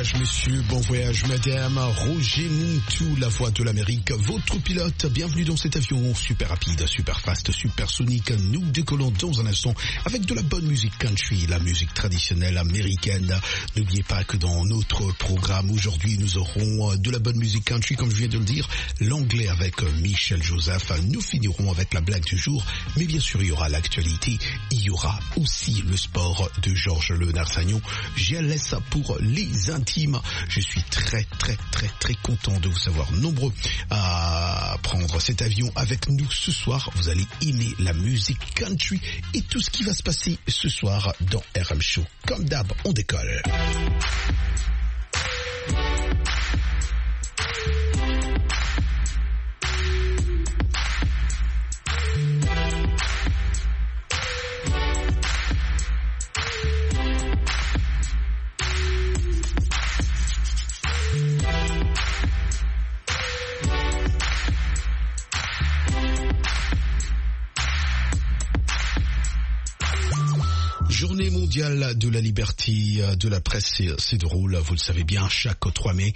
voyage, messieurs, bon voyage, madame. Roger Montou, la voix de l'Amérique, votre pilote. Bienvenue dans cet avion super rapide, super fast, super sonique. Nous décollons dans un instant avec de la bonne musique country, la musique traditionnelle américaine. N'oubliez pas que dans notre programme aujourd'hui, nous aurons de la bonne musique country, comme je viens de le dire, l'anglais avec Michel Joseph. Nous finirons avec la blague du jour, mais bien sûr, il y aura l'actualité. Il y aura aussi le sport de Georges Leonard-Sagnon. J'y laisse pour les intimes. Je suis très content de vous savoir nombreux à prendre cet avion avec nous ce soir. Vous allez aimer la musique country et tout ce qui va se passer ce soir dans RM Show. Comme d'hab, on décolle. Journée mondiale de la liberté de la presse, c'est drôle, vous le savez bien, chaque 3 mai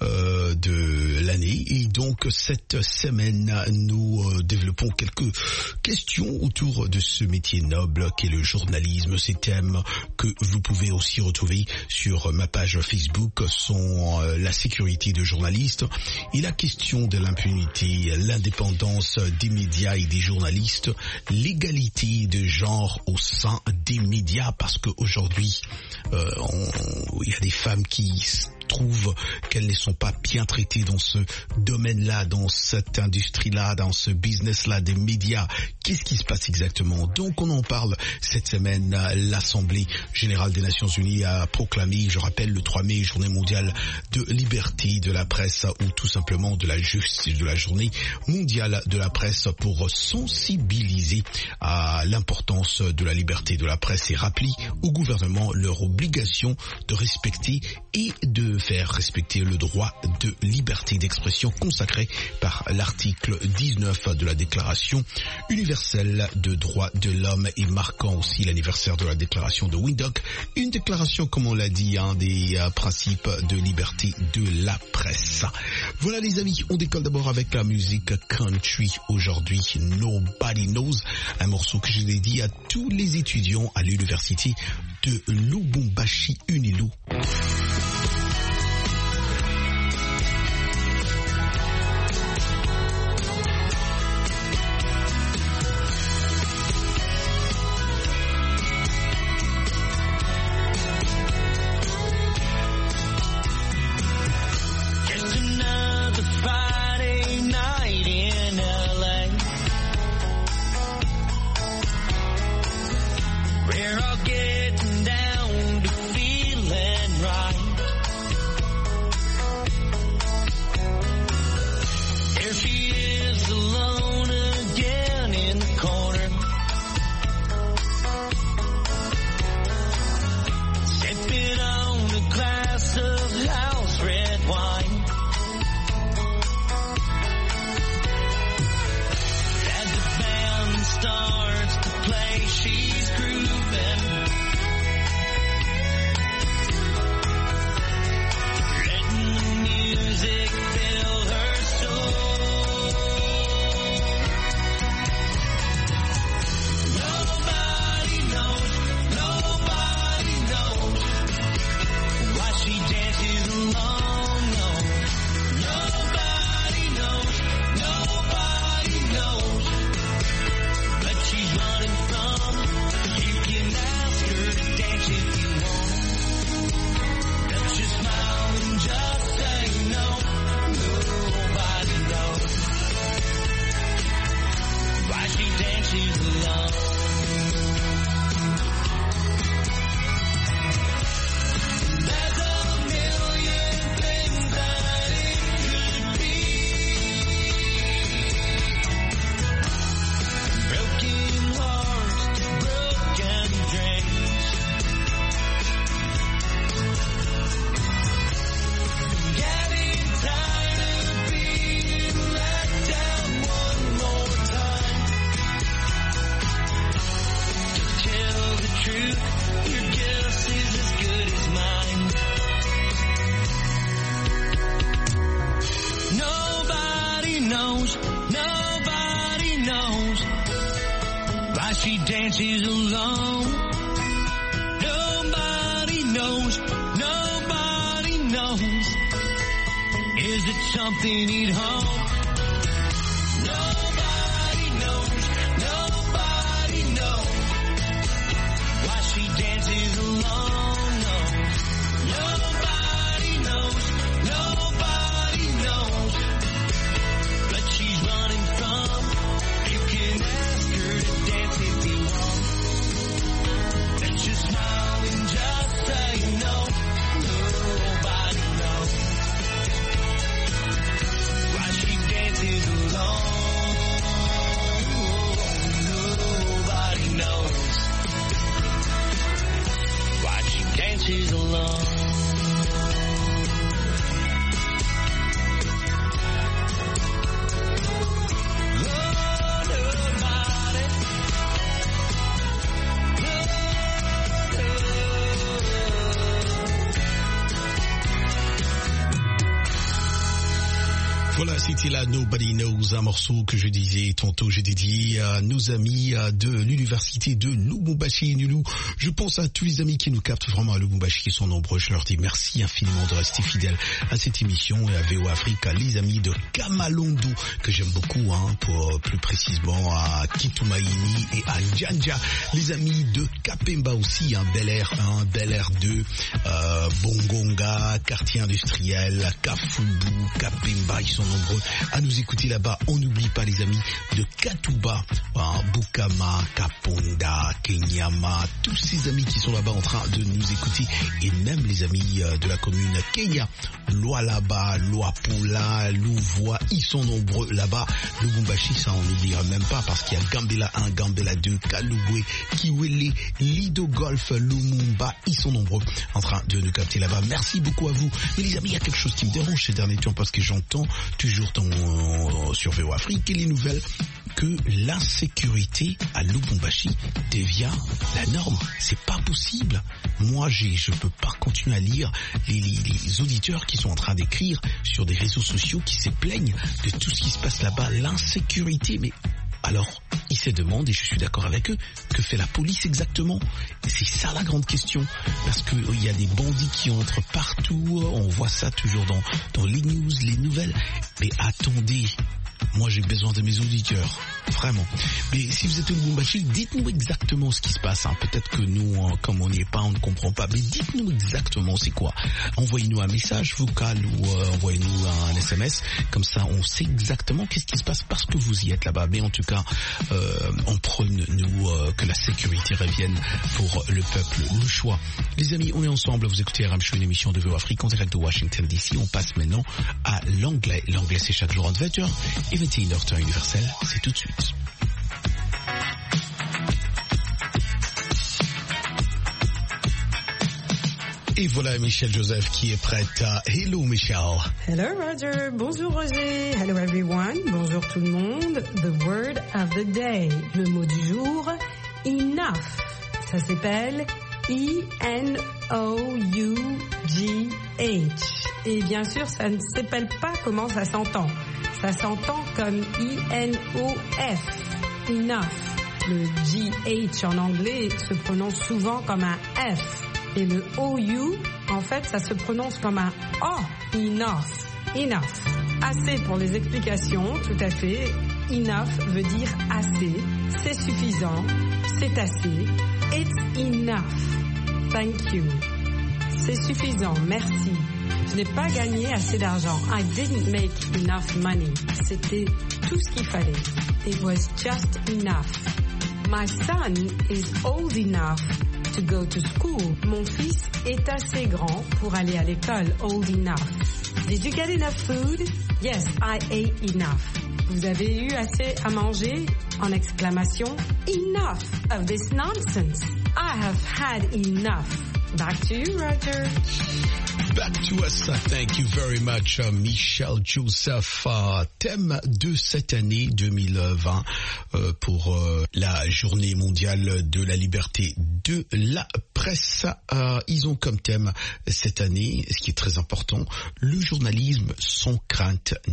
de l'année. Et donc cette semaine, nous développons quelques questions autour de ce métier noble qu'est le journalisme. Ces thèmes que vous pouvez aussi retrouver sur ma page Facebook sont la sécurité de journalistes et la question de l'impunité, l'indépendance des médias et des journalistes, l'égalité de genre au sein des médias, parce qu'aujourd'hui, il y a des femmes qui trouvent qu'elles ne sont pas bien traitées dans ce domaine-là, dans cette industrie-là, dans ce business-là des médias. Qu'est-ce qui se passe exactement? Donc on en parle cette semaine. L'Assemblée générale des Nations Unies a proclamé, je rappelle, le 3 mai, journée mondiale de liberté de la presse, ou tout simplement de la justice, de la journée mondiale de la presse, pour sensibiliser à l'importance de la liberté de la presse et rappeler au gouvernement leur obligation de respecter et de faire respecter le droit de liberté d'expression consacré par l'article 19 de la Déclaration universelle de droits de l'homme, et marquant aussi l'anniversaire de la déclaration de Windhoek, une déclaration, comme on l'a dit, des principes de liberté de la presse. Voilà les amis, on décolle d'abord avec la musique country aujourd'hui, Nobody Knows, un morceau que je dédie à tous les étudiants à l'université de Lubumbashi Unilu. We're all getting down to feeling right. Nobody knows why she dances alone. Nobody knows. Nobody knows. Is it something he'd home? Nobody knows. Nobody knows why she dances alone. No. Nobody knows. Nobody knows. But she's running from. You can ask her to dance if you want. And just smile and just say no. Nobody knows why she dances alone. Nobody knows why she dances alone. Voilà, c'était là Nobody Knows, un morceau que je disais tantôt, j'ai dédié à nos amis de l'université de Lubumbashi. Nulu, je pense à tous les amis qui nous captent vraiment à Lubumbashi, qui sont nombreux. Je leur dis merci infiniment de rester fidèles à cette émission et à VO Afrique, à les amis de Kamalondo, que j'aime beaucoup, pour plus précisément à Kitumaini et à Njanja, les amis de Kapemba aussi, Bel Air 1, Bel Air 2, Bongonga, quartier industriel, Kafubu, Kapemba, ils sont nombreux à nous écouter là-bas. On n'oublie pas les amis de Katuba, Bukama, Kaponda, Kenyama, tous ces amis qui sont là-bas en train de nous écouter, et même les amis de la commune Kenya, Lualaba, Luapula, Louvois, ils sont nombreux là-bas. Lubumbashi, ça on n'oubliera même pas, parce qu'il y a Gambela 1, Gambela 2, Kalubwe, Kiwele, Lido Golf, Lumumba, ils sont nombreux en train de nous capter là-bas. Merci beaucoup à vous. Mais les amis, il y a quelque chose qui me dérange ces derniers temps, parce que j'entends toujours sur VO Afrique et les nouvelles que l'insécurité à Lubumbashi devient la norme. C'est pas possible. Moi, je peux pas continuer à lire les auditeurs qui sont en train d'écrire sur des réseaux sociaux qui se plaignent de tout ce qui se passe là-bas, l'insécurité. Mais alors, ils se demandent, et je suis d'accord avec eux, que fait la police exactement? C'est ça la grande question, parce que il y a des bandits qui entrent partout, on voit ça toujours dans les news, les nouvelles. Mais attendez, moi j'ai besoin de mes auditeurs, vraiment. Mais si vous êtes au Lubumbashi, dites-nous exactement ce qui se passe. Peut-être que nous, comme on n'y est pas, on ne comprend pas. Mais dites-nous exactement c'est quoi. Envoyez-nous un message vocal ou envoyez-nous un SMS. Comme ça, on sait exactement qu'est-ce qui se passe parce que vous y êtes là-bas. Mais en tout cas, on prône, nous, que la sécurité revienne pour le peuple louchois. Les amis, on est ensemble. Vous écoutez RM Show, une émission de VO Afrique en direct de Washington DC. On passe maintenant à l'anglais. L'anglais, c'est chaque jour entre 20h et 21h temps universel. C'est tout de suite. Et voilà Michelle Joseph qui est prête. Hello Michelle. Hello Roger. Bonjour Roger. Hello everyone. Bonjour tout le monde. The word of the day. Le mot du jour, enough. Ça s'appelle E-N-O-U-G-H. Et bien sûr, ça ne s'appelle pas comment ça s'entend. Ça s'entend comme I-N-O-F. Enough. Le G-H en anglais se prononce souvent comme un F. Et le O-U, en fait, ça se prononce comme un O. Enough. Enough. Assez pour les explications, tout à fait. Enough veut dire assez. C'est suffisant. C'est assez. It's enough. Thank you. C'est suffisant. Merci. Je n'ai pas gagné assez d'argent. I didn't make enough money. C'était tout ce qu'il fallait. It was just enough. My son is old enough to go to school. Mon fils est assez grand pour aller à l'école. Old enough. Did you get enough food? Yes, I ate enough. Vous avez eu assez à manger? En exclamation. Enough of this nonsense. I have had enough. Back to you, Roger. Back to us. Thank you very much, Michelle Joseph. Thème de cette année 2020 pour la journée mondiale de la liberté de la presse. Ils ont comme thème cette année, ce qui est très important, le journalisme sans crainte ni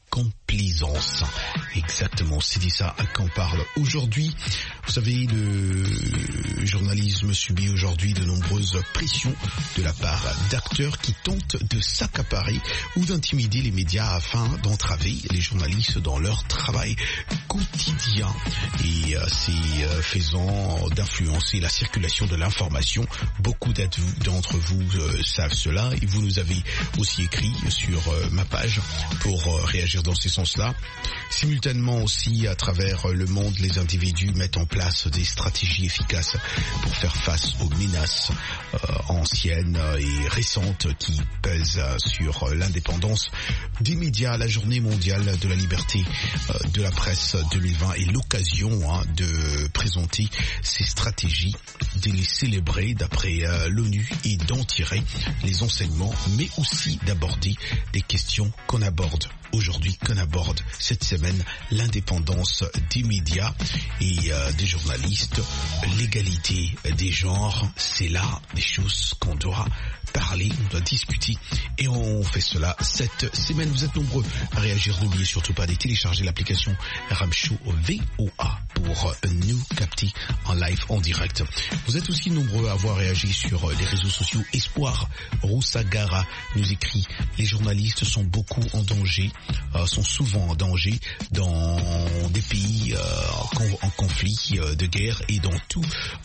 complaisance. Exactement, c'est dit ça qu'on parle aujourd'hui. Vous savez, le journalisme subit aujourd'hui de nombreuses pressions de la part d'acteurs qui tentent de s'accaparer ou d'intimider les médias afin d'entraver les journalistes dans leur travail quotidien. Et c'est faisant d'influencer la circulation de l'information. Beaucoup d'entre vous savent cela et vous nous avez aussi écrit sur ma page pour réagir dans ces sens-là. Simultanément aussi, à travers le monde, les individus mettent en place des stratégies efficaces pour faire face aux menaces anciennes et récentes qui pèsent sur l'indépendance des médias. La journée mondiale de la liberté de la presse 2020 est l'occasion de présenter ces stratégies, de les célébrer d'après l'ONU et d'en tirer les enseignements, mais aussi d'aborder des questions qu'on aborde aujourd'hui, qu'on aborde cette semaine, l'indépendance des médias et des journalistes, l'égalité des genres. C'est là des choses qu'on doit parler, on doit discuter et on fait cela cette semaine. Vous êtes nombreux à réagir. N'oubliez surtout pas de télécharger l'application Ramshow VOA pour nous capter en live, en direct. Vous êtes aussi nombreux à avoir réagi sur les réseaux sociaux. Espoir Roussagara nous écrit: les journalistes sont beaucoup en danger, sont souvent en danger dans des pays en conflit de guerre et dans tous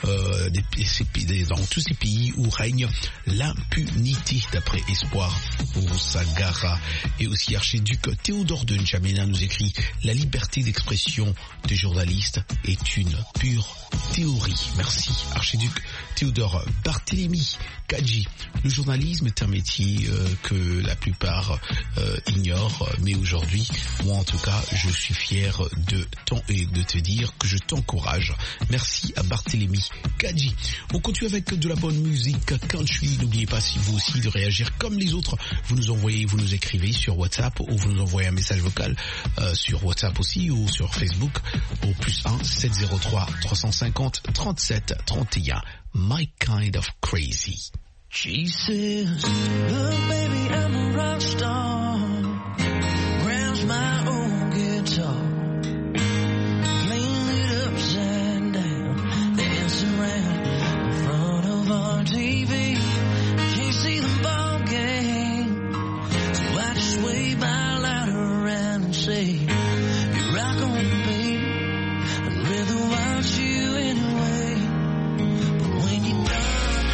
ces pays où règne l'impunité, d'après Espoir Roussagara. Et aussi Archiduc Théodore de N'Djamena nous écrit: la liberté d'expression des journalistes est une pure théorie. Merci Archiduc Théodore. Barthélemy Kadji: le journalisme est un métier que la plupart ignorent, mais aujourd'hui, moi en tout cas, je suis fier de te dire que je t'encourage. Merci à Barthélemy Kadji. On continue avec de la bonne musique country. N'oubliez pas, si vous aussi, de réagir comme les autres. Vous nous écrivez sur WhatsApp ou vous nous envoyez un message vocal sur WhatsApp aussi ou sur Facebook au +1 703 350 37 31. My kind of crazy. She says, look baby, I'm a rock star, grabs my own guitar, playing it upside down, dancing around in front of our TV, can't see the ball game, so I just wave my lighter around and say, you rock on baby, I'd rather watch you anyway, but when you're done,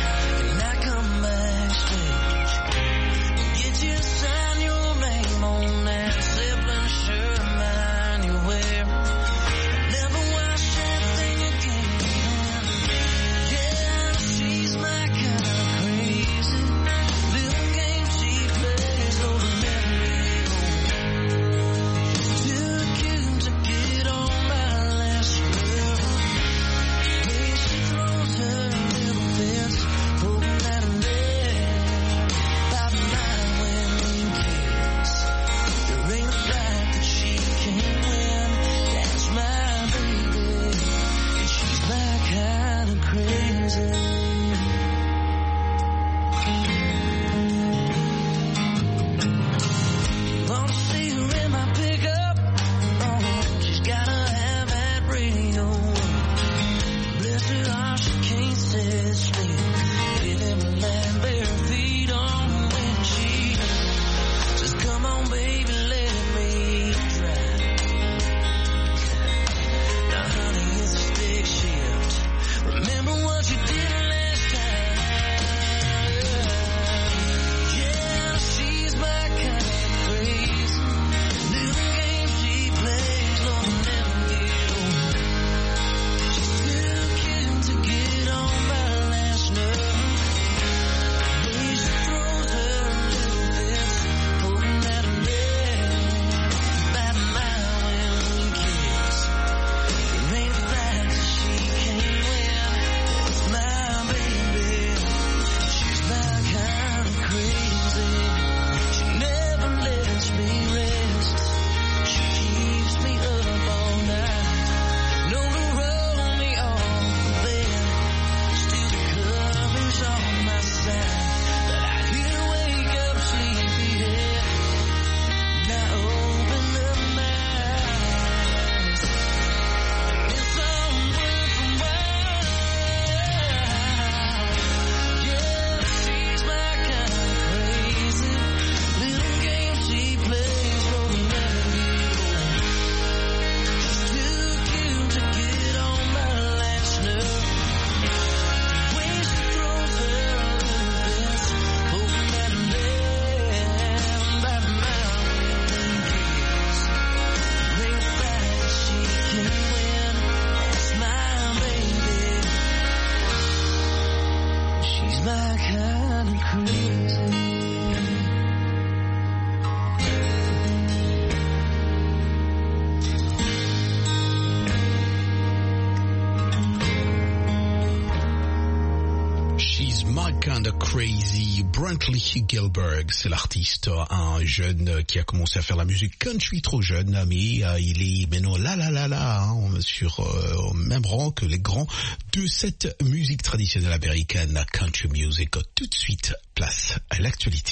sign your name on that Zeppelin shirt mine you wear. Never wash that thing again. Yeah, she's my kind of crazy. Little game she plays over memory lane. Too cute to get on my last nerve. The way she throws her little fist, hoping that I'm there by the night when there ain't a fight that she can't win. That is my kind of crazy. Brantley Gilbert, c'est l'artiste, un jeune qui a commencé à faire la musique country trop jeune, mais il est maintenant sur au même rang que les grands de cette musique traditionnelle américaine, country music. Tout de suite, place à l'actualité.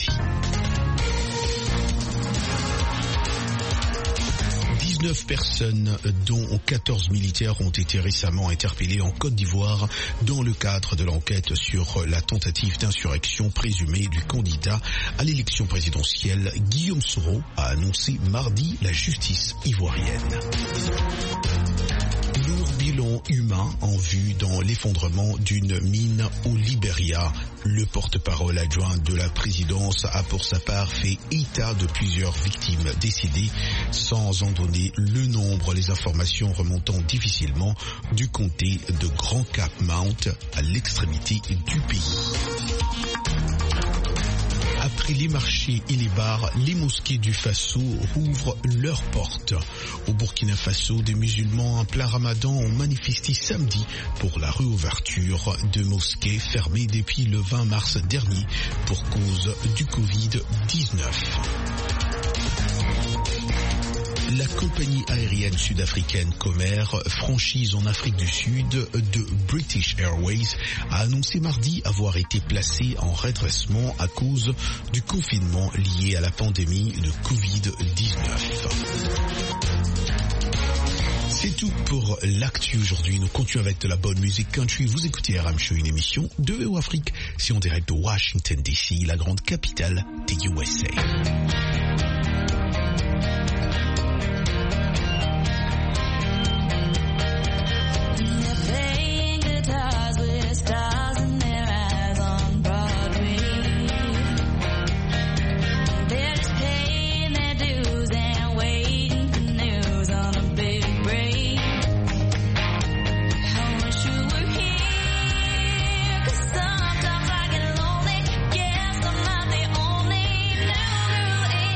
19 personnes, dont 14 militaires, ont été récemment interpellées en Côte d'Ivoire dans le cadre de l'enquête sur la tentative d'insurrection présumée du candidat à l'élection présidentielle. Guillaume Soro a annoncé mardi la justice ivoirienne. Lourd bilan humain en vue dans l'effondrement d'une mine au Libéria. Le porte-parole adjoint de la présidence a pour sa part fait état de plusieurs victimes décédées sans en donner le nombre, les informations remontant difficilement du comté de Grand Cap Mount à l'extrémité du pays. Après les marchés et les bars, les mosquées du Faso rouvrent leurs portes. Au Burkina Faso, des musulmans en plein ramadan ont manifesté samedi pour la réouverture de mosquées fermées depuis le 20 mars dernier pour cause du Covid-19. La compagnie aérienne sud-africaine Comair, franchise en Afrique du Sud de British Airways, a annoncé mardi avoir été placée en redressement à cause du confinement lié à la pandémie de Covid-19. C'est tout pour l'actu aujourd'hui. Nous continuons avec de la bonne musique country. Vous écoutez RM Show, une émission de VO Afrique. C'est en direct de Washington DC, la grande capitale des USA. Sometimes I get lonely, guess I'm not the only. New rule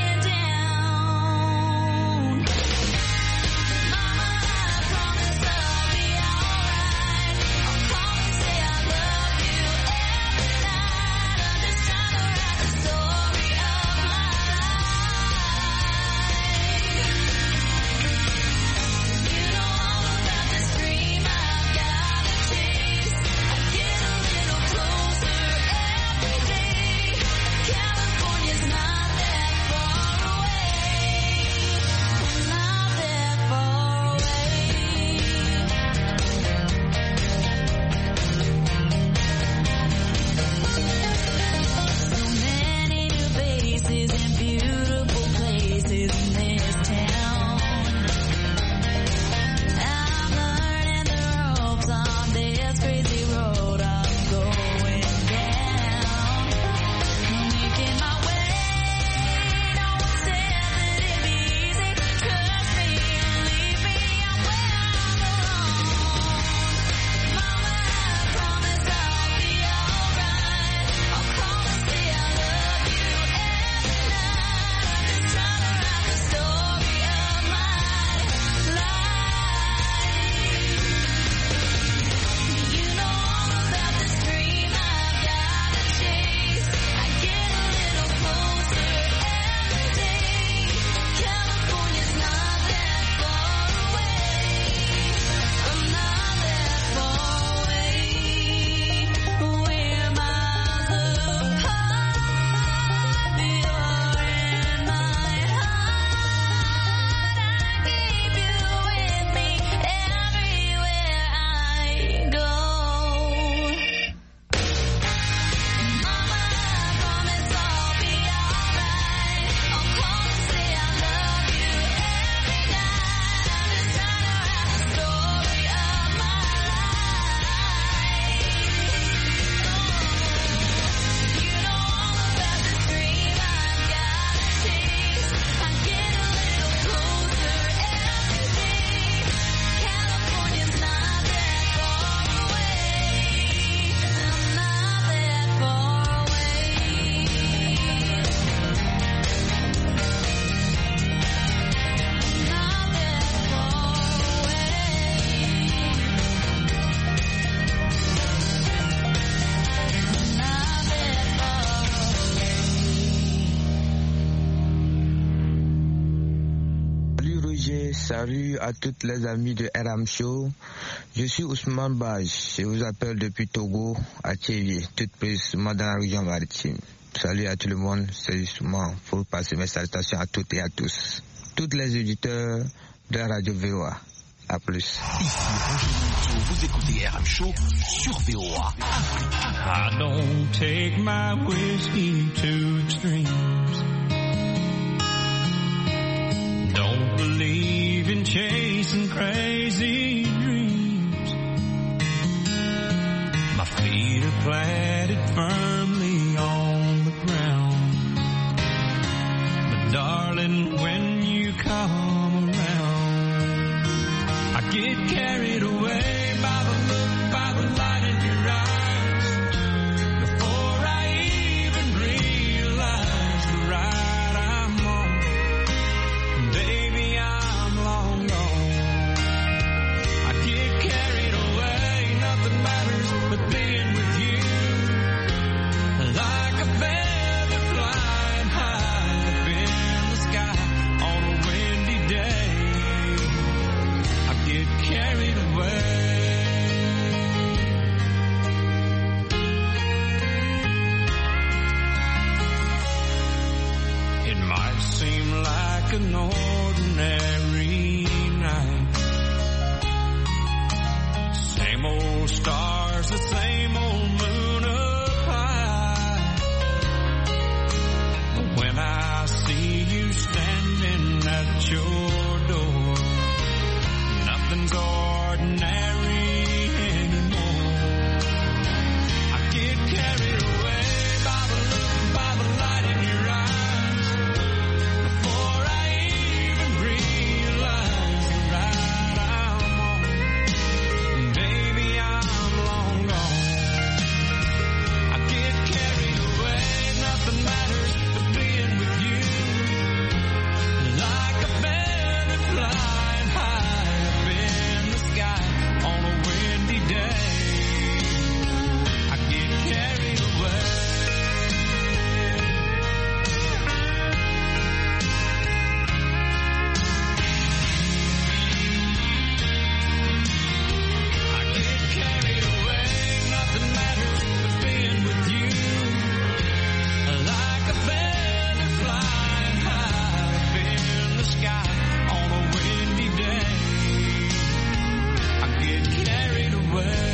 Salut à toutes les amis de RM Show. Je suis Ousmane Baj. Je vous appelle depuis Togo, à Thiévier, toute précisément dans la région maritime. Salut à tout le monde. C'est justement pour passer mes salutations à toutes et à tous. Toutes les auditeurs de la radio VOA. À plus. Ici Roger Monteau, vous écoutez RM Show sur VOA. I don't take my whiskey to extremes. Don't believe in chasing crazy dreams. My feet are planted firmly on the ground. But darling, when you come around, I get carried away by the look, by the light in your eyes. Before I even realize the ride I'm on, baby, I'm long gone. I get carried away, nothing matters but being with you. Like a feather flying high up in the sky on a windy day. I get carried away. It might seem like an ordinary night. Same old stars, the same old moon up high. But when I see you standing at your door, nothing's ordinary anymore. I get carried away by the look, by the light in your eyes. Before I even realize the ride I'm on, baby, I'm long gone. I get carried away, nothing matters but being with you. Like a feather flying high up in the sky on a windy day. I get carried away. I get carried away, nothing matters but being with you. Like a feather flying high up in the sky on a windy day. I get carried away.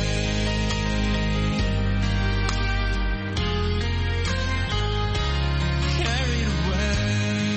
Carried away.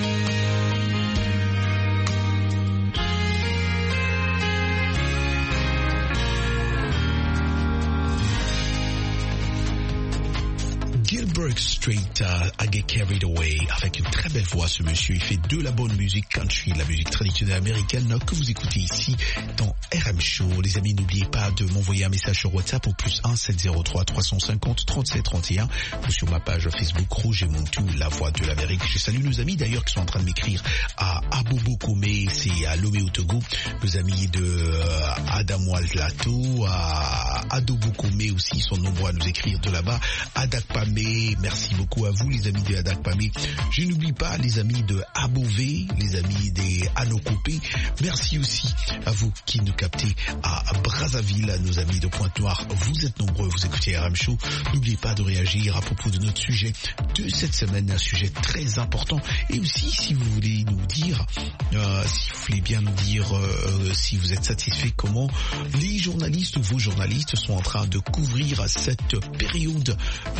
Gilbert Street, I Get Carried Away, avec une très belle voix ce monsieur. Il fait de la bonne musique country, de la musique traditionnelle américaine que vous écoutez ici dans RM Show. Les amis, n'oubliez pas de m'envoyer un message sur WhatsApp au +1 703 350 37 31 ou sur ma page Facebook Roger Monteau, la voix de l'Amérique. Je salue nos amis d'ailleurs qui sont en train de m'écrire à Abobo Kome, c'est à Lomé au Togo, nos amis de Adamoual Lato, à Adobo Kome aussi, ils sont nombreux à nous écrire de là-bas. Adakpame, merci beaucoup à vous les amis de Adakpame. Je n'oublie pas les amis de Abové, les amis des Anokopé. Merci aussi à vous qui nous captez à Brazzaville, nos amis de Pointe-Noire. Vous êtes nombreux, vous écoutez RM Show. N'oubliez pas de réagir à propos de notre sujet de cette semaine, un sujet très important. Et aussi, si vous voulez nous dire, si vous voulez bien nous dire si vous êtes satisfait comment les journalistes ou vos journalistes sont en train de couvrir cette période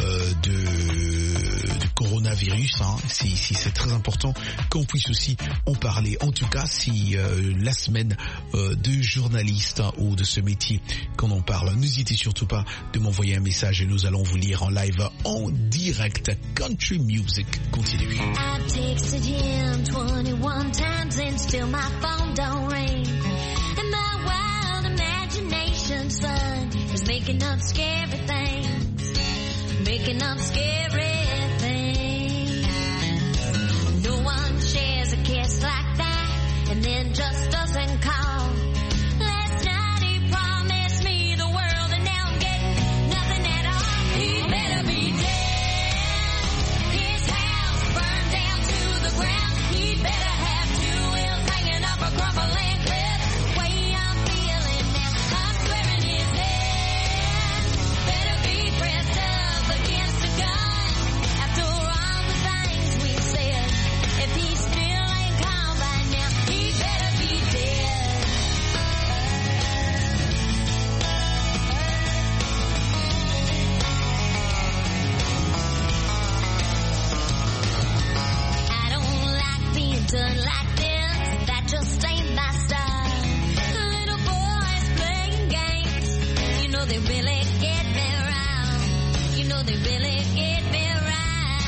de coronavirus. C'est très important qu'on puisse aussi en parler. En tout cas, si la semaine de journaliste ou de ce métier qu'on en parle, n'hésitez surtout pas de m'envoyer un message et nous allons vous lire en live, en direct. Country Music continue. I've texted him 21 times and still my phone don't ring. And my wild imagination's fun is making up scary things. Making up scary things. No one shares a kiss like that and then just doesn't call. Last night he promised me the world and now I'm getting nothing at all. He better be dead. His house burned down to the ground. He better have 2 wheels hanging off a crumbling cliff. they really get me round. You know they really get me round.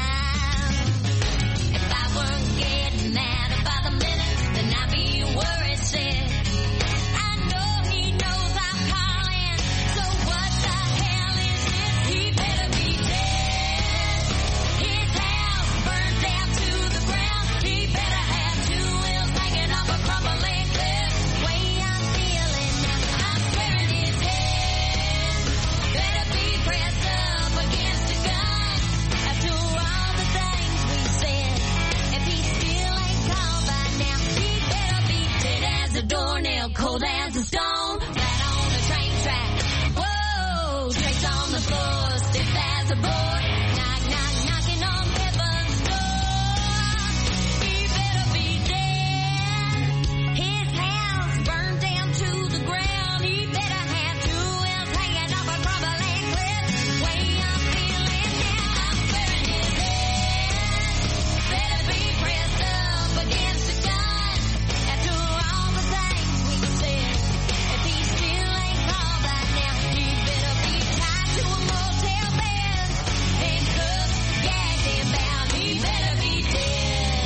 If I weren't getting mad by the minute, then I'd be worried sick. I know he knows I'm calling, so what the hell is this? He better be dead. His house burned down to the ground. He better have two wheels hanging off a crumbling cliff. Way I'm feeling now, I'm swearing his head better be pressed up against a gun. After all the things we said, if he still ain't called by now, he better be dead as a doornail, cold as a stone, flat on the train track. Whoa, tracks on the floor, stiff as a board. Knock, knock, knocking on heaven's door. He better be dead. His house burned down to the ground. He better have two wheels hanging off a crumbling cliff. Way I'm feeling now, I'm swearing his head better be pressed up against a gun. After all the things we said, if he still ain't called by now, he better be tied to a motel bed, handcuffed, gagged and bound. He better be dead.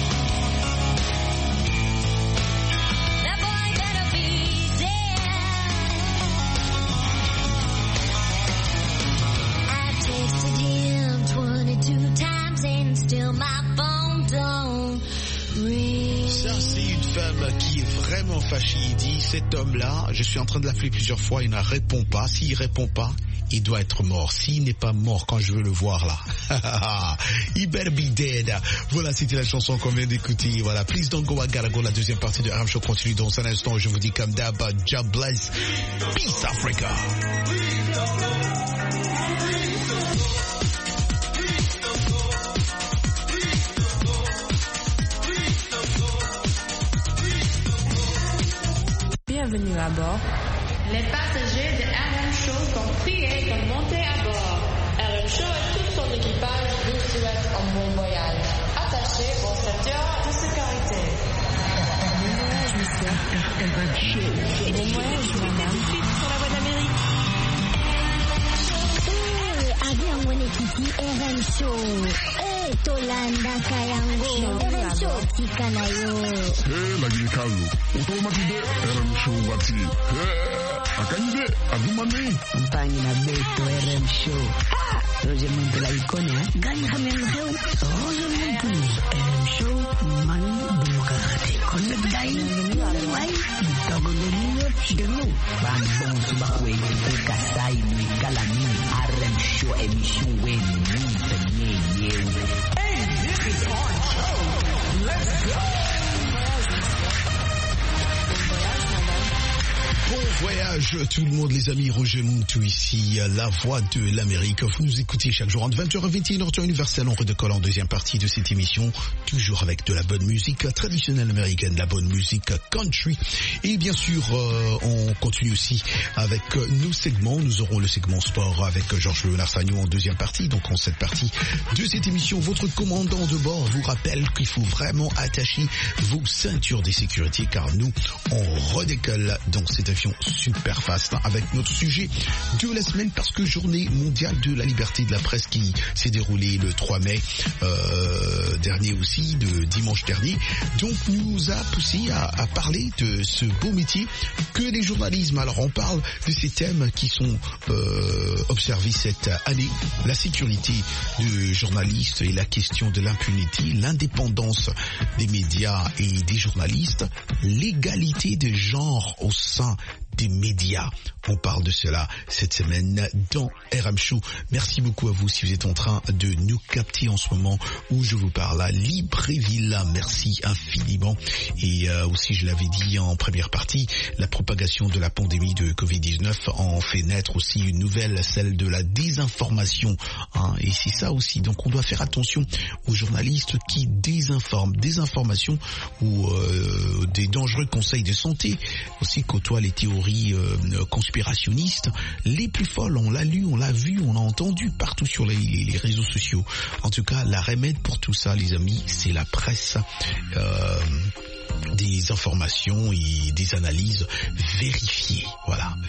That boy better be dead. I've texted him 22 times and still my phone don't ring. Ça, c'est une femme qui est vraiment fâchée. Il dit, cet homme-là, je suis en train de l'appeler plusieurs fois, il ne répond pas. S'il répond pas, il doit être mort. S'il n'est pas mort quand je veux le voir là, he better be dead. Voilà, c'était la chanson qu'on vient d'écouter. Voilà, Please Don't Go, I Gotta Go. La deuxième partie de RM Show continue dans un instant. Je vous dis comme d'hab, God bless. Peace Africa. Bienvenue à bord. Les passagers de RM Show sont priés de monter à bord. RM Show et tout son équipage vous souhaitent un bon voyage. Attachez vos ceintures de sécurité. Bon voyage, monsieur. Bon voyage, madame. Sur la voie d'Amérique. Avion mwenyekiti RM Show. Tolanda Kayango. RM Show tika nayo. Lagi kalu. Utomakide RM Show wati. Akanyide adumane. Mpangi na beto RM Show. Roger Muntu la ikone ha. Gani hamemheu. Roger Muntu. RM Show man bumukate. Kone bidai. Wai. Togo deniyo chidenu. Bambon subakwe. Ukasai mwikalami. RM Show emission wen. Hey, this is our show. Let's go. Bon voyage tout le monde les amis, Roger Muntu ici, la voix de l'Amérique. Vous nous écoutez chaque jour entre 20h et 21h temps universel. On redécolle en deuxième partie de cette émission, toujours avec de la bonne musique traditionnelle américaine, de la bonne musique country. Et bien sûr, on continue aussi avec nos segments. Nous aurons le segment sport avec Georges Léonard Sagnon en deuxième partie. Donc en cette partie de cette émission, votre commandant de bord vous rappelle qu'il faut vraiment attacher vos ceintures de sécurité car nous, on redécolle dans cet avion super fast avec notre sujet de la semaine parce que journée mondiale de la liberté de la presse qui s'est déroulée le 3 mai dernier aussi, de dimanche dernier. Donc nous a poussé à parler de ce beau métier que les journalismes. Alors on parle de ces thèmes qui sont observés cette année, la sécurité de journalistes et la question de l'impunité, l'indépendance des médias et des journalistes, l'égalité des genres au sein des médias. On parle de cela cette semaine dans RM Show. Merci beaucoup à vous si vous êtes en train de nous capter en ce moment où je vous parle à Libreville. Merci infiniment. Et aussi, je l'avais dit en première partie, la propagation de la pandémie de Covid-19 en fait naître aussi une nouvelle, celle de la désinformation. Et c'est ça aussi. Donc on doit faire attention aux journalistes qui désinforment. Désinformation ou des dangereux conseils de santé aussi côtoient les théories conspirationnistes les plus folles. On l'a lu, on l'a vu, on l'a entendu partout sur les réseaux sociaux. En tout cas, la remède pour tout ça, les amis, c'est la presse. Des informations et des analyses vérifiées. Voilà,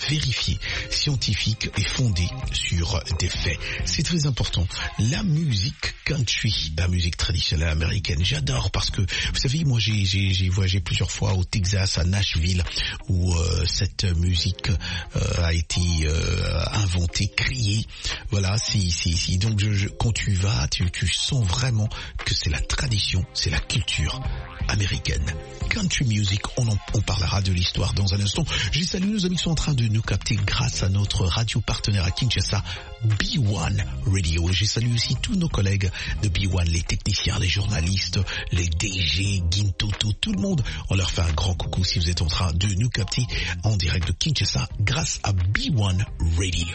vérifiée, scientifique et fondée sur des faits. C'est très important. La musique country, la musique traditionnelle américaine, j'adore parce que, vous savez, moi j'ai voyagé plusieurs fois au Texas, à Nashville, où cette musique a été inventée, créée. Voilà, donc quand tu vas, tu sens vraiment que c'est la tradition, c'est la culture américaine. Country music, on parlera de l'histoire dans un instant. J'ai salué nos amis qui sont en train de nous capter grâce à notre radio partenaire à Kinshasa, B1 Radio. Et j'ai salué aussi tous nos collègues de B1, les techniciens, les journalistes, les DG, Gintoto, tout le monde. On leur fait un grand coucou si vous êtes en train de nous capter en direct de Kinshasa grâce à B1 Radio.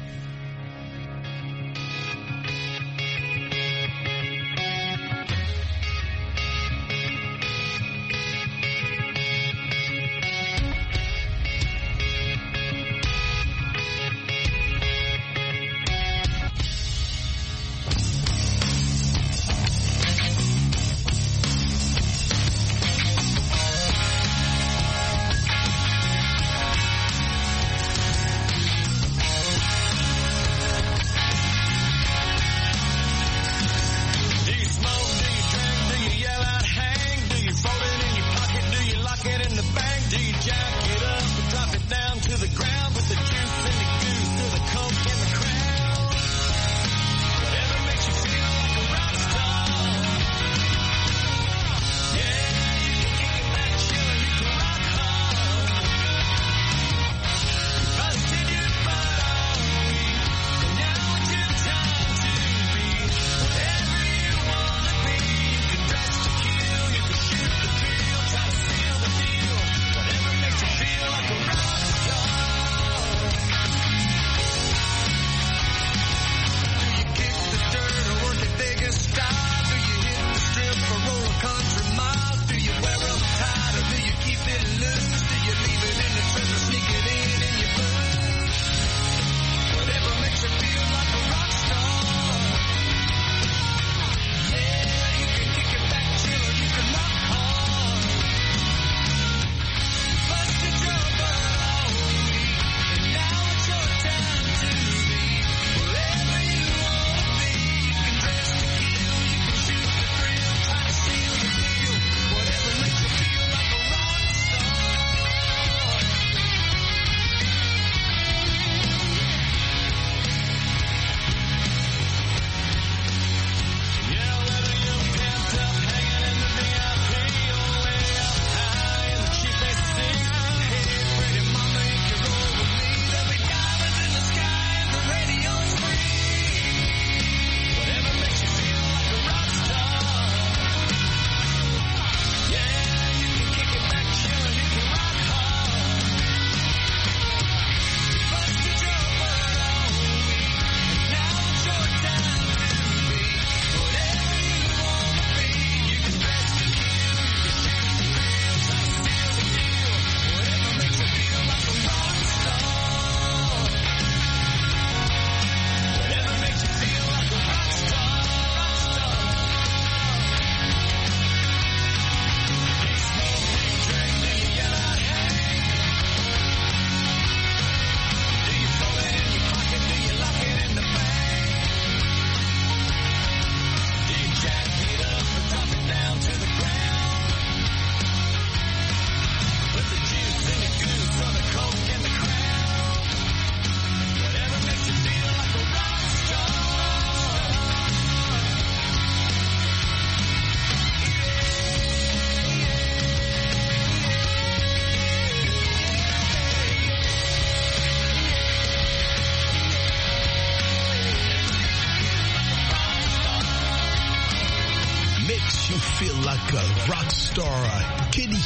Feel Like a Rockstar, Kenny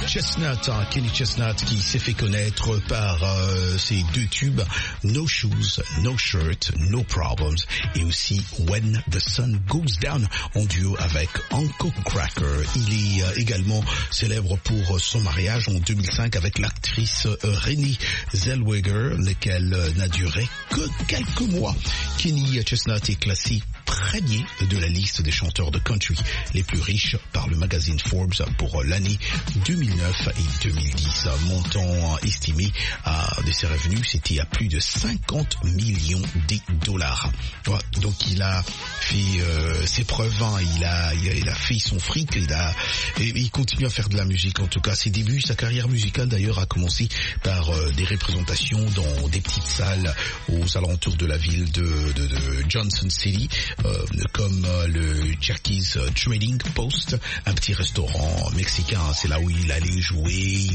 Chestnut qui s'est fait connaître par ses deux tubes No Shoes, No Shirt, No Problems et aussi When the Sun Goes Down en duo avec Uncle Cracker. Il est également célèbre pour son mariage en 2005 avec l'actrice Renée Zellweger, lequel n'a duré que quelques mois. Kenny Chestnut est classé premier de la liste des chanteurs de country les plus riches par le magazine Forbes pour l'année 2009 et 2010. Montant estimé de ses revenus, c'était à plus de 50 millions de dollars. Ouais, donc il a fait ses preuves, hein, il a fait son fric, et il continue à faire de la musique. En tout cas, ses débuts, sa carrière musicale d'ailleurs a commencé par des représentations dans des petites salles aux alentours de la ville de Johnson City, comme le Cherkey's Trading Post, un petit restaurant mexicain. C'est là où il allait jouer,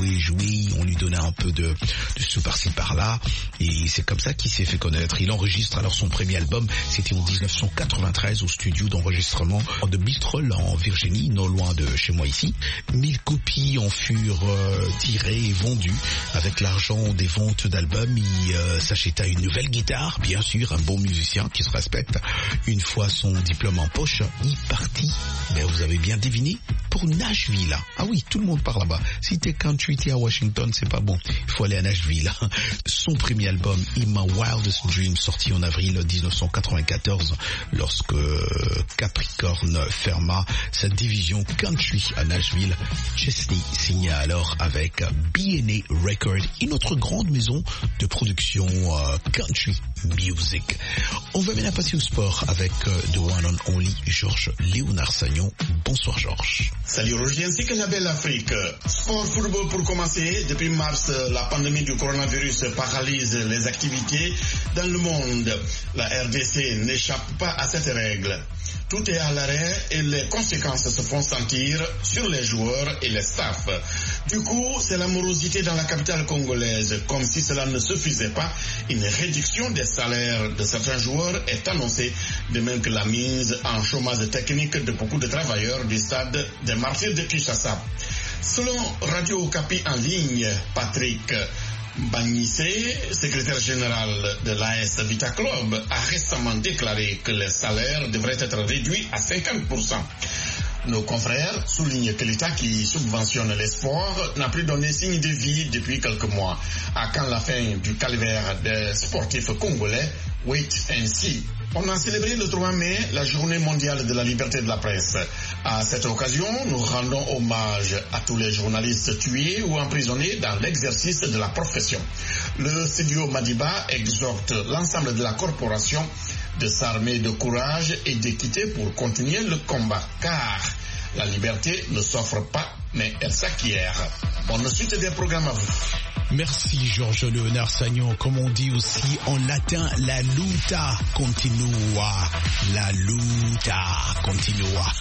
on lui donnait un peu de sous par-ci par-là, et c'est comme ça qu'il s'est fait connaître. Il enregistre alors son premier album, c'était en 1993 au studio d'enregistrement de Bristol en Virginie, non loin de chez moi ici. 1000 copies en furent tirées et vendues. Avec l'argent des ventes d'albums, il s'acheta une nouvelle guitare, bien sûr, un bon musicien qui se respecte. Une fois son diplôme en poche, il partit, ben vous avez bien deviné, pour Nashville. Ah oui, tout le monde part là-bas. Si t'es country, t'es à Washington, c'est pas bon. Il faut aller à Nashville. Son premier album, In My Wildest Dreams, sorti en avril 1994, lorsque Capricorn ferma sa division country à Nashville. Chesney signa alors avec B&A Records, une autre grande maison de production country music. On va maintenant passer au sport avec The One and Only Georges Léonard Sagnon. Bonsoir Georges. Salut Roger, ainsi que la belle Afrique. Sport football pour commencer. Depuis mars, la pandémie du coronavirus paralyse les activités dans le monde. La RDC n'échappe pas à cette règle. Tout est à l'arrêt et les conséquences se font sentir sur les joueurs et les staffs. Du coup, c'est la morosité dans la capitale congolaise. Comme si cela ne suffisait pas, une réduction des salaires de certains joueurs est annoncée, de même que la mise en chômage technique de beaucoup de travailleurs du stade des Martyrs de Kinshasa. Selon Radio Okapi en ligne, Patrick Bagnissé, secrétaire général de l'AS Vita Club, a récemment déclaré que les salaires devraient être réduits à 50%. Nos confrères soulignent que l'État qui subventionne les sports n'a plus donné signe de vie depuis quelques mois. À quand la fin du calvaire des sportifs congolais? Wait and see. On a célébré le 3 mai la journée mondiale de la liberté de la presse. À cette occasion, nous rendons hommage à tous les journalistes tués ou emprisonnés dans l'exercice de la profession. Le studio Madiba exhorte l'ensemble de la corporation de s'armer de courage et d'équité pour continuer le combat, car la liberté ne s'offre pas, mais elle s'acquiert. Bonne suite des programmes à vous. Merci Georges Léonard Sagnon. Comme on dit aussi en latin, la luta continua. La luta continua.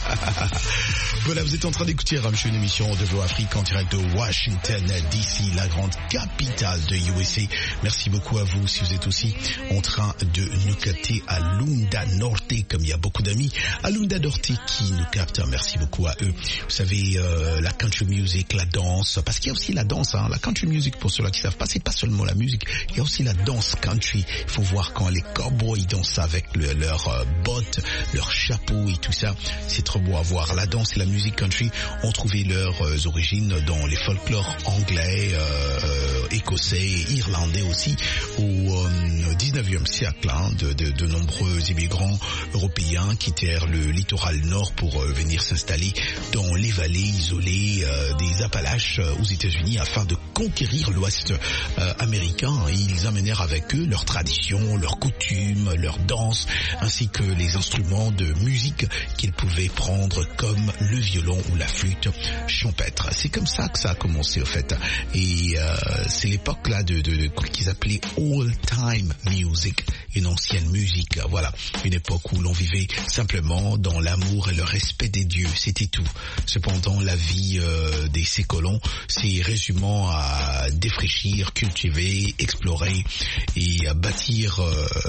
Voilà, vous êtes en train d'écouter une émission de Voix Afrique en direct de Washington DC, la grande capitale de USA. Merci beaucoup à vous si vous êtes aussi en train de nous capter à Lunda Norte, comme il y a beaucoup d'amis à Lunda Norte qui nous captent. Merci beaucoup à eux. Vous savez, la country music, la danse, parce qu'il y a aussi la danse, hein, la country music, pour ceux-là qui savent pas, c'est pas seulement la musique, il y a aussi la danse country. Il faut voir quand les cowboys dansent avec leurs bottes, leurs chapeaux et tout ça. C'est trop beau à voir. La danse et la musique country ont trouvé leurs origines dans les folklores anglais, écossais et irlandais aussi au 19e siècle. Hein, de nombreux immigrants européens quittèrent le littoral nord pour venir s'installer dans les vallées isolées des Appalaches aux États-Unis afin de conquérir l'Ouest américain. Et ils amenèrent avec eux leurs traditions, leurs coutumes, leurs danses, ainsi que les instruments de musique qu'ils pouvaient prendre comme le violon ou la flûte champêtre. C'est comme ça que ça a commencé au fait. Et c'est l'époque là de qu'ils appelaient old time music, une ancienne musique. Voilà, une époque où l'on vivait simplement dans l'amour et le respect des dieux. C'était tout. Cependant, la vie de ces colons s'est résumant à défrichir, cultiver, explorer et à bâtir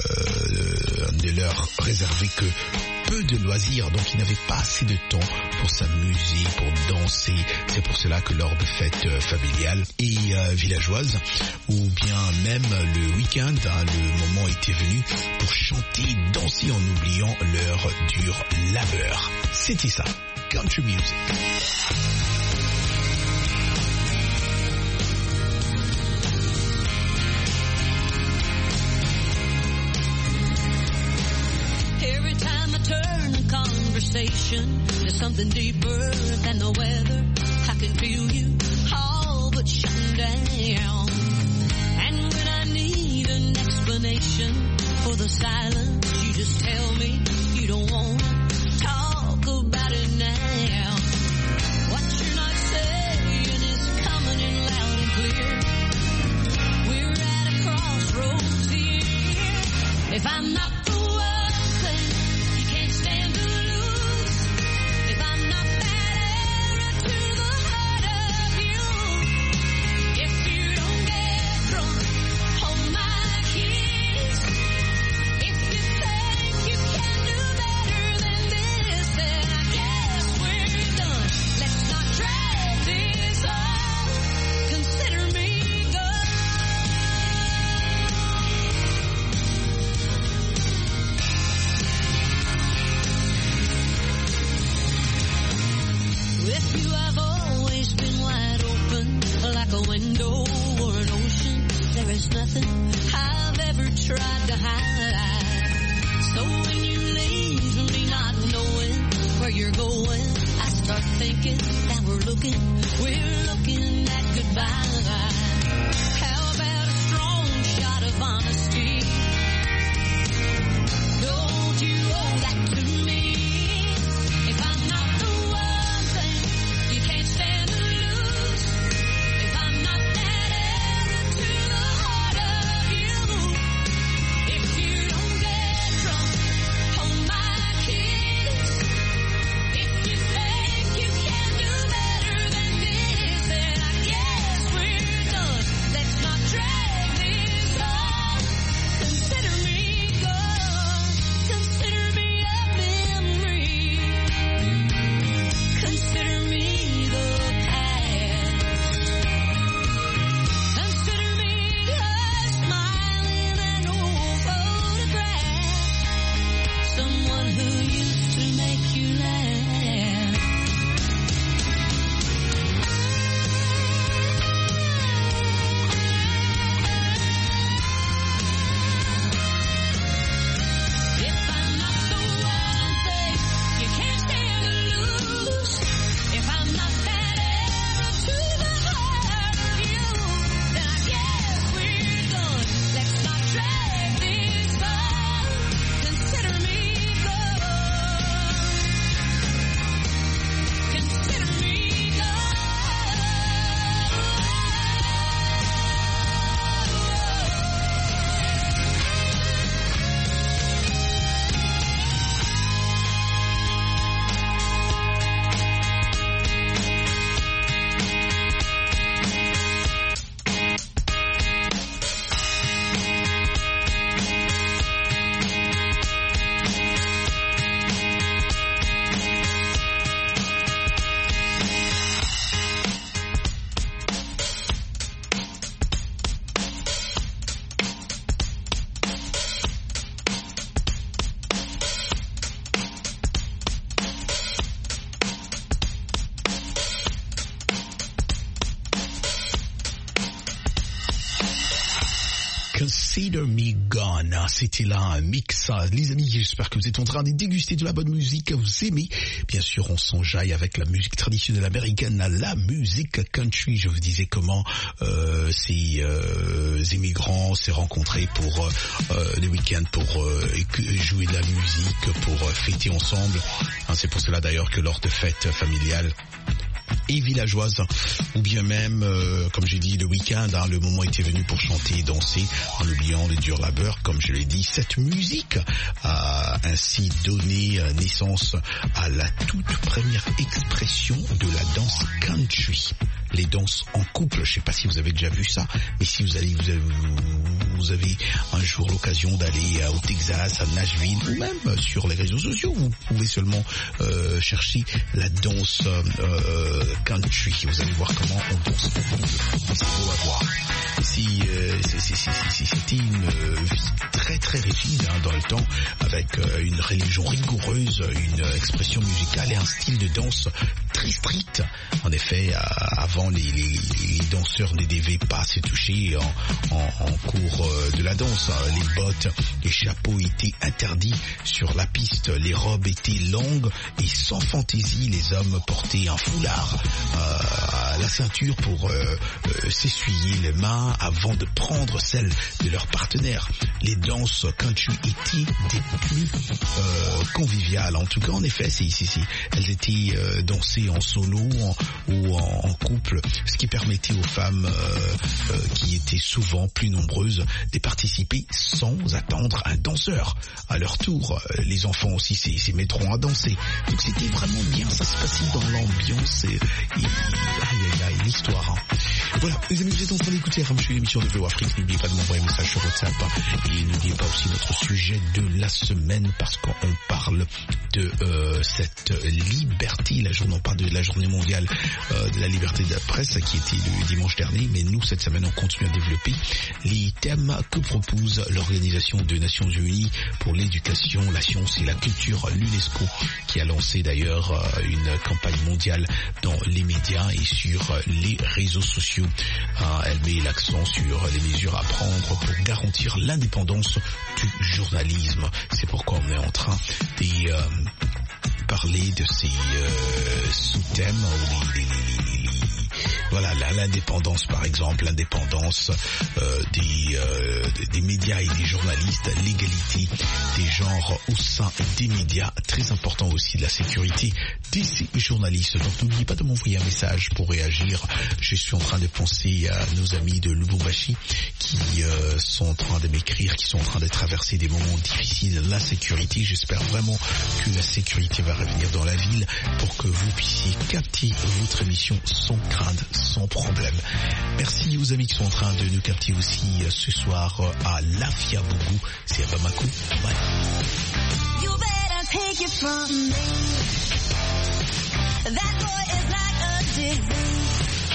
ne leur réserver que peu de loisirs, donc ils n'avaient pas assez de temps pour s'amuser, pour danser. C'est pour cela que lors de fêtes familiales et villageoises, ou bien même le week-end, le moment était venu pour chanter, danser en oubliant leur dur labeur. C'était ça, country music. Here conversation. There's something deeper than the weather. I can feel you all but shutting down. And when I need an explanation for the silence, you just tell me you don't want to talk about it now. What you're not saying is coming in loud and clear. We're at a crossroads here. If I'm not the one thing you can't stand to lose, if I'm not that arrow to the heart of you, if you don't get drunk on my kiss, if you think you can do better than this, then I guess we're done. Let's not drag this on. Consider me gone. With you I've always been wide open, like a window or an ocean. There is nothing I've ever tried to hide. So when you leave me not knowing where you're going, I start thinking that we're looking at goodbye. How about a strong shot of honesty? Don't you owe that to me? If I'm not the one thing you can't stand to lose, if I'm not that arrow to the heart of you, if you don't get drunk on my kiss, if you think you can do better than this, then I guess we're done. Let's not drag this on. Consider me gone. Consider me a memory. Consider me the past. Consider me a smile in an old photograph. Someone who used to make you laugh. If I'm not the one thing you can't stand to lose, if I'm not that arrow to the heart of you, then I guess we're done. Let's not drag this on. Consider me gone. Consider me gone. Consider Me Gone, c'était là un mix. Les amis, j'espère que vous êtes en train de déguster de la bonne musique, que vous aimez. Bien sûr, on s'enjaille avec la musique traditionnelle américaine, la musique country. Je vous disais comment ces immigrants s'est rencontrés pour les week-ends, pour jouer de la musique, pour fêter ensemble. C'est pour cela d'ailleurs que lors de fêtes familiales et villageoises, ou bien même, comme j'ai dit, le week-end, le moment était venu pour chanter et danser en oubliant le dur labeur. Comme je l'ai dit, cette musique a ainsi donné naissance à la toute première expression de la danse country. Les danses en couple, je ne sais pas si vous avez déjà vu ça, mais si vous avez un jour l'occasion d'aller au Texas, à Nashville, ou même sur les réseaux sociaux, vous pouvez seulement chercher la danse country. Vous allez voir comment on danse en couple. C'est beau à voir. C'était une vie très très très rigide dans le temps, avec une religion rigoureuse, une expression musicale et un style de danse très strict. En effet, avant les danseurs ne devaient pas se toucher en cours de la danse. Les bottes, les chapeaux étaient interdits sur la piste, les robes étaient longues et sans fantaisie, les hommes portaient un foulard à la ceinture pour s'essuyer les mains avant de prendre celle de leur partenaire. Les danses country étaient des plus conviviales. En tout cas, en effet, elles étaient dansées en solo ou en couple, ce qui permettait aux femmes qui étaient souvent plus nombreuses de participer sans attendre un danseur. À leur tour, les enfants aussi s'y mettront à danser. Donc c'était vraiment bien, ça se passait dans l'ambiance et l'histoire. Voilà, les amis, vous êtes en train d'écouter l'émission de VO Afrique. N'oubliez pas de m'envoyer un message sur WhatsApp et n'oubliez pas aussi notre sujet de la semaine, parce qu'on parle de cette liberté, on parle de la journée mondiale de la liberté de la presse qui était le dimanche dernier, mais nous cette semaine on continue à développer les thèmes que propose l'Organisation des Nations Unies pour l'éducation, la science et la culture, l'UNESCO, qui a lancé d'ailleurs une campagne mondiale dans les médias et sur les réseaux sociaux. Elle met l'accent sur les mesures à prendre pour garantir l'indépendance du journalisme. C'est pourquoi on est en train de parler de ces sous-thèmes, voilà, l'indépendance par exemple, l'indépendance des médias et des journalistes, l'égalité des genres au sein des médias, très important aussi de la sécurité des journalistes. Donc n'oubliez pas de m'envoyer un message pour réagir. Je suis en train de penser à nos amis de Lubumbashi qui sont en train de m'écrire, qui sont en train de traverser des moments difficiles. La sécurité, j'espère vraiment que la sécurité va revenir dans la ville pour que vous puissiez capter votre émission sans crainte, sans problème. Merci aux amis qui sont en train de nous capter aussi ce soir à Lafiabougou, c'est à Bamako. Bye. You better take it from me. That boy is like a disease.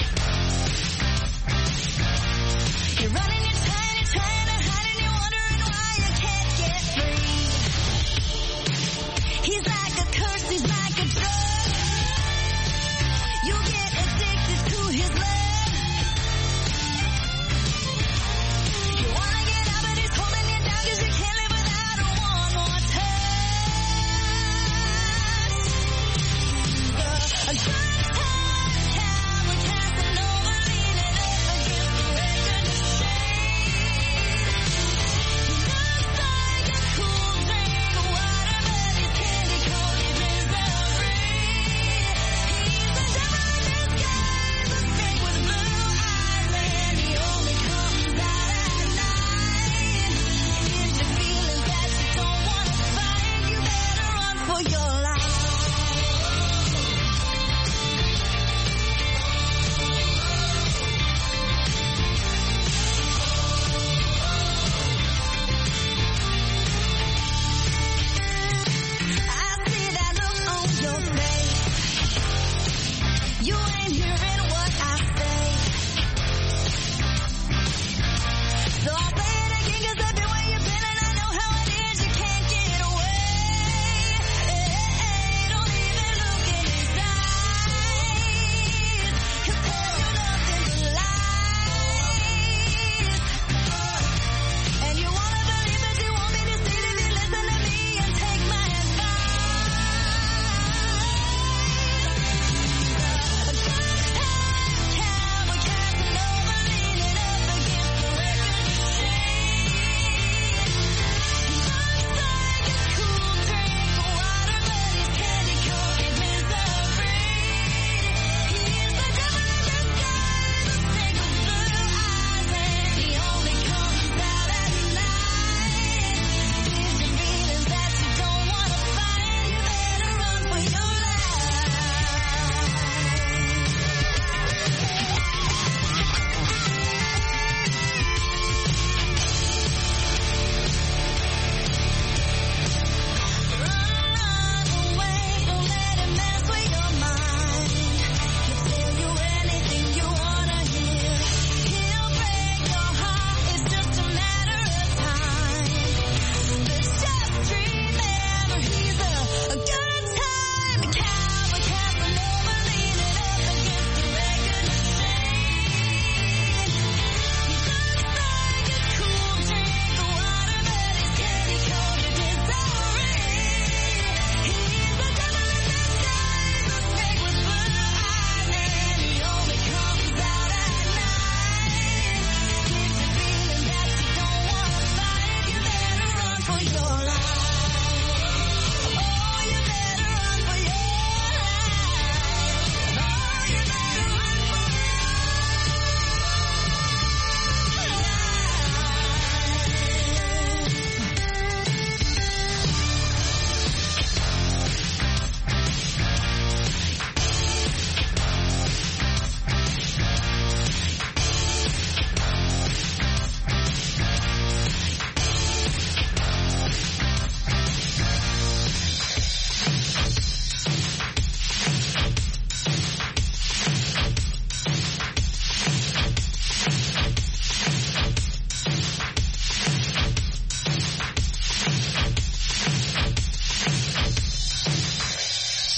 You're running, you're trying to hide, and you're wondering why you can't get free. He's like a curse, he's like a drug. You get addicted to his love. You wanna get out, but he's holding you down 'cause you can't live without one more touch. A good time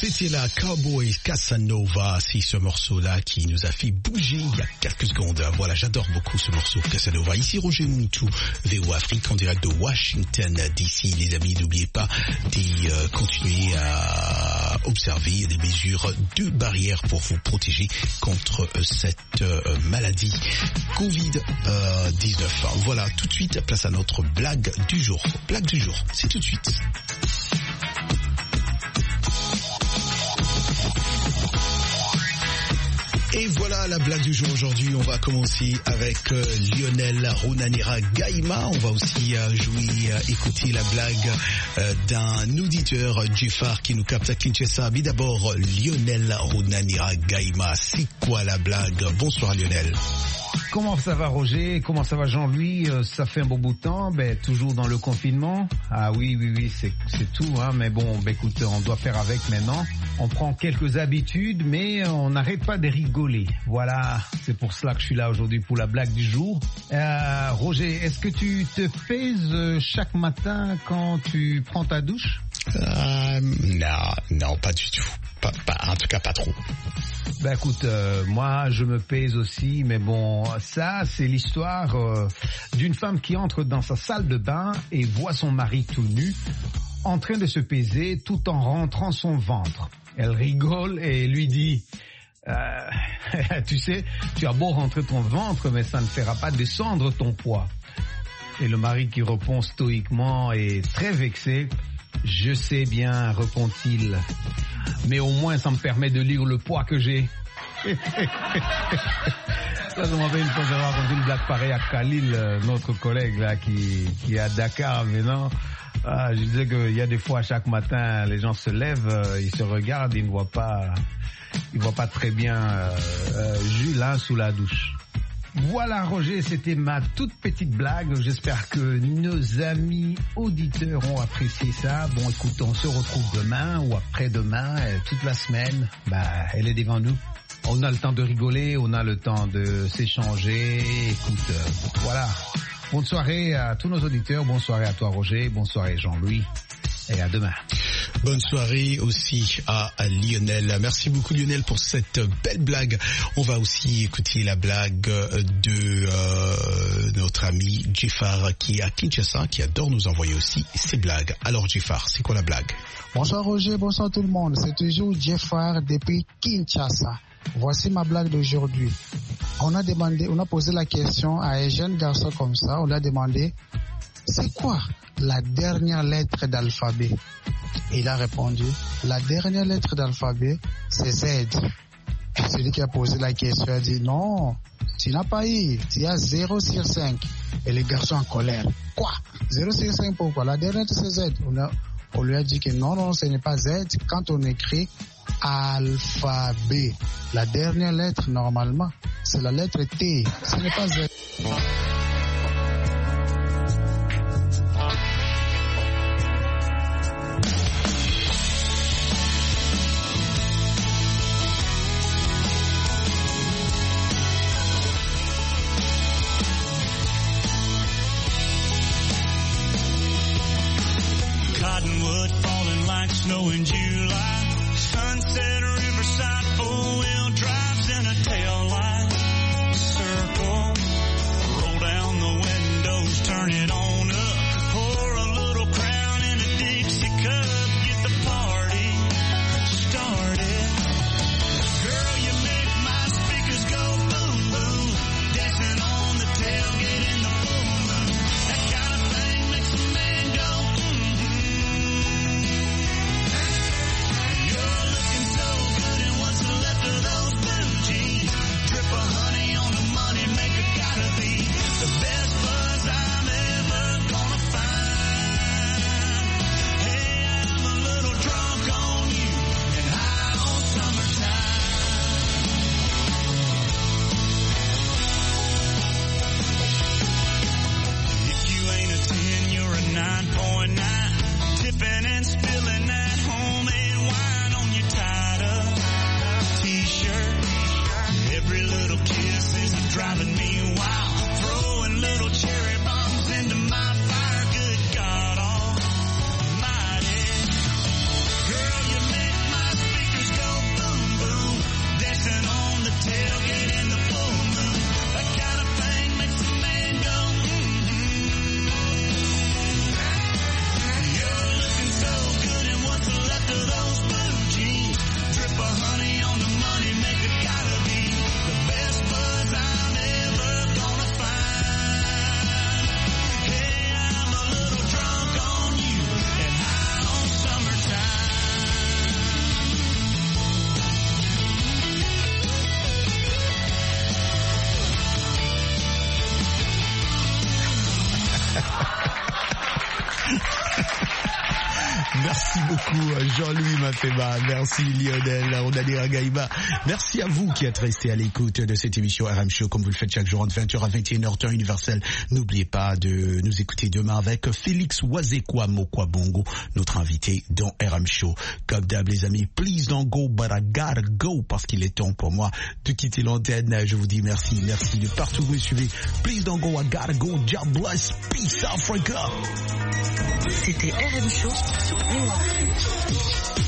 C'était la Cowboy Casanova, c'est ce morceau-là qui nous a fait bouger il y a quelques secondes. Voilà, j'adore beaucoup ce morceau Casanova. Ici Roger Moutou, VO Afrique en direct de Washington DC. Les amis, n'oubliez pas de continuer à observer les mesures de barrière pour vous protéger contre cette maladie Covid-19. Voilà, tout de suite, place à notre blague du jour. Blague du jour, c'est tout de suite. Et voilà la blague du jour aujourd'hui. On va commencer avec Lionel Runanira Gaima. On va aussi écouter la blague d'un auditeur, Jeffar, qui nous capte à Kinshasa. Mais d'abord, Lionel Runanira Gaima. C'est quoi la blague? Bonsoir Lionel. Comment ça va Roger? Comment ça va Jean-Louis? Ça fait un beau bout de temps, toujours dans le confinement. Ah oui, c'est tout, hein. Mais bon, écoute, on doit faire avec maintenant. On prend quelques habitudes, mais on n'arrête pas de rigoler. Voilà, c'est pour cela que je suis là aujourd'hui pour la blague du jour. Roger, est-ce que tu te pèses chaque matin quand tu prends ta douche? Non, pas du tout. En tout cas, pas trop. Écoute, moi je me pèse aussi, mais bon, ça c'est l'histoire d'une femme qui entre dans sa salle de bain et voit son mari tout nu en train de se peser tout en rentrant son ventre. Elle rigole et lui dit tu sais, tu as beau rentrer ton ventre, mais ça ne fera pas descendre ton poids. Et le mari qui répond stoïquement et très vexé: je sais bien, répond-il, mais au moins ça me permet de lire le poids que j'ai. Ça m'avait une fois raconté une blague pareille à Khalil, notre collègue là qui est à Dakar maintenant. Je disais qu'il y a des fois chaque matin les gens se lèvent, ils se regardent, ils ne voient pas très bien Jules sous la douche. Voilà Roger, c'était ma toute petite blague. J'espère que nos amis auditeurs ont apprécié ça. Bon écoute, on se retrouve demain ou après-demain, toute la semaine. Elle est devant nous. On a le temps de rigoler, on a le temps de s'échanger. Écoute, voilà. Bonne soirée à tous nos auditeurs, bonne soirée à toi Roger, bonne soirée Jean-Louis. Et à demain. Bonne soirée aussi à Lionel. Merci beaucoup Lionel pour cette belle blague. On va aussi écouter la blague de notre ami Jeffar qui est à Kinshasa, qui adore nous envoyer aussi ses blagues. Alors Jeffar, c'est quoi la blague? Bonsoir Roger, bonsoir tout le monde. C'est toujours Jeffar depuis Kinshasa. Voici ma blague d'aujourd'hui. On a posé la question à un jeune garçon comme ça. On lui a demandé: c'est quoi la dernière lettre d'alphabet? Et il a répondu: la dernière lettre d'alphabet, c'est Z. Et celui qui a posé la question a dit: non, tu n'as pas eu, tu as 0 sur 5. Et le garçon en colère: quoi? 0 sur 5 pourquoi? La dernière lettre c'est Z. On lui a dit que non, ce n'est pas Z. Quand on écrit alphabet, la dernière lettre normalement, c'est la lettre T. Ce n'est pas Z. Cottonwood falling like snow in July. Sunset Riverside, four-wheel drives in a tail light. Circle, roll down the windows, turn it on up. Pour a little Crown in a Dixie cup, get the party started. Girl, you make my speakers go boom boom, dancing on the tailgate in the full moon. That kind of thing makes a man go You're looking so good, and what's left of those blue jeans? Drip of honey on the money maker, gotta be the best buzz I'm ever gonna find. Hey, I'm a little drunk on you and high on summertime. If you ain't a 10, you're a 9.9. Tipping and spilling that homemade wine on your tied-up t-shirt. Every little kiss is driving me wild. Throwing little cherry bombs into my fire. Good God almighty. Girl, you make my speakers Merci beaucoup Jean-Louis Mafema, merci Lionel Onanira Gaïba, merci à vous qui êtes restés à l'écoute de cette émission RM Show comme vous le faites chaque jour entre 20h à 21h temps universel. N'oubliez pas de nous écouter demain avec Félix Wazekwa Mokwabongo, notre invité dans RM Show. Comme d'hab les amis, please don't go but I gotta go, parce qu'il est temps pour moi de quitter l'antenne. Je vous dis merci de partout où vous me suivez. Please don't go, I gotta go, God bless, peace Africa. C'était RM Show sur VOA.